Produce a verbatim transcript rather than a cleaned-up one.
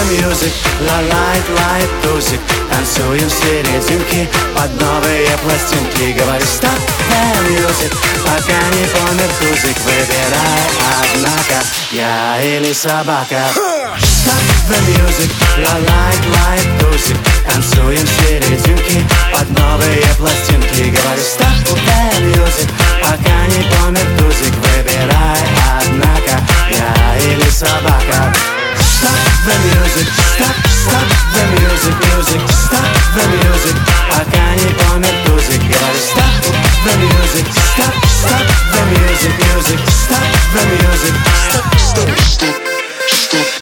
music, la light, light, тусик. Танцуем в серединке под новые пластинки. Говорю stop the music, пока не помер тузик. Выбирай, однако, я или собака. Stop the music, la light, light, тусик. Танцуем в серединке под новые пластинки. Говорю stop the music, пока не помер тузик. Выбирай, однако, я или собака. Stop the music, stop, stop